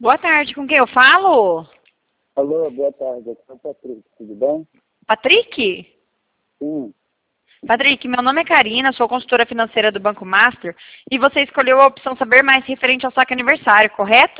Boa tarde, com quem eu falo? Alô, boa tarde. Aqui é o Patrick, tudo bem? Patrick? Sim, Patrick, meu nome é Karina, sou consultora financeira do Banco Master e você escolheu a opção Saber Mais referente ao saque aniversário, correto?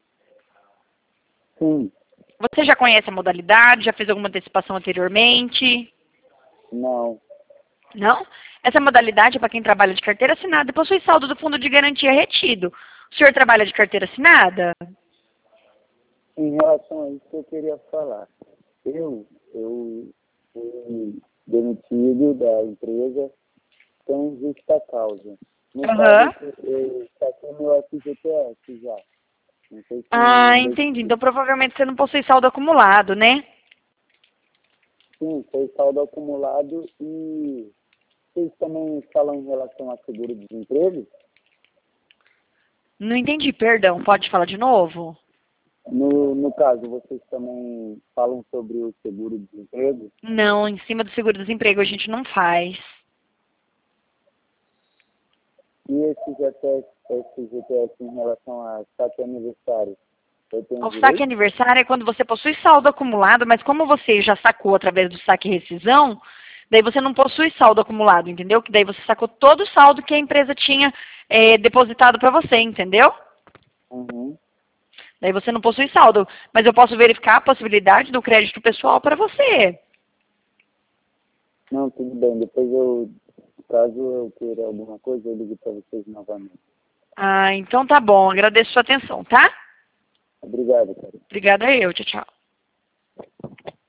sim, Você já conhece a modalidade, já fez alguma antecipação anteriormente? não. Não? Essa modalidade é para quem trabalha de carteira assinada e possui saldo do fundo de garantia retido. O senhor trabalha de carteira assinada? Em relação a isso que eu queria falar. Eu fui demitido da empresa sem justa causa. No caso, Aham. eu saquei meu FGTS já. Não sei Ah, se... entendi. Então provavelmente você não possui saldo acumulado, né? Sim, foi saldo acumulado e vocês também falam em relação a seguro-desemprego? Não entendi, perdão. Pode falar de novo? No caso, vocês também falam sobre o seguro-desemprego? Não, em cima do seguro-desemprego a gente não faz. E esse GTS em relação a saque aniversário, eu tenho O saque direito? aniversário é quando você possui saldo acumulado, mas como você já sacou através do saque rescisão, daí você não possui saldo acumulado, entendeu? Que daí você sacou todo o saldo que a empresa tinha depositado para você, entendeu? Uhum. Daí você não possui saldo, mas eu posso verificar a possibilidade do crédito pessoal para você. Não, tudo bem. Depois caso eu queira alguma coisa, eu ligo para vocês novamente. Ah, então tá bom. Agradeço a sua atenção, tá? Obrigado, cara. Obrigada eu. Tchau, tchau.